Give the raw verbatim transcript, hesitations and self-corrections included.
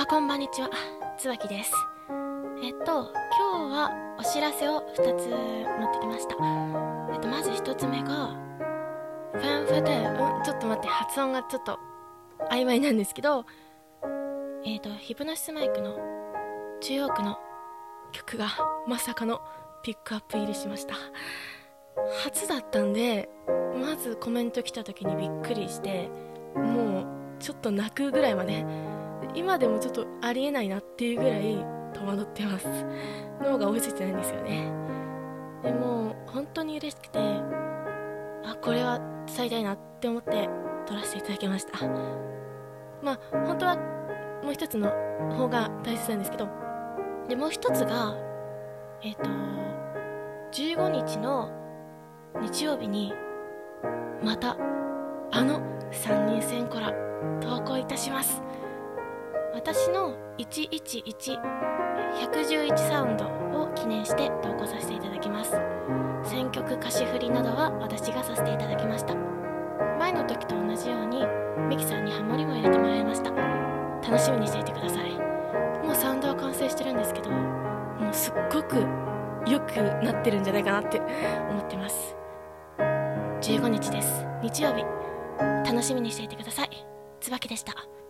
はこんばんにちは、つばきです。えっと今日はお知らせをふたつ持ってきました。えっとまずひとつめがファンファテー、うん、ちょっと待って、発音がちょっと曖昧なんですけど、えっとヒプノシスマイクの中央区の曲がまさかのピックアップ入りしました。初だったんで、まずコメント来た時にびっくりして、もうちょっと泣くぐらいまで、今でもちょっとありえないなっていうぐらい戸惑ってます。脳が追いついてないんですよね。でも本当に嬉しくて、あ、これは伝えたいなって思って撮らせていただきました。まあ本当はもう一つの方が大切なんですけど、でもう一つがえっとじゅうごにちの日曜日にまたあのさんにんせんコラ投稿いたします。私のいちいちいち、ひゃくじゅういちサウンドを記念して投稿させていただきます。選曲歌詞振りなどは私がさせていただきました。前の時と同じようにミキさんにハモリも入れてもらいました。楽しみにしていてください。もうサウンドは完成してるんですけど、もうすっごく良くなってるんじゃないかなって思ってます。じゅうごにちです、日曜日、楽しみにしていてください。つばきでした。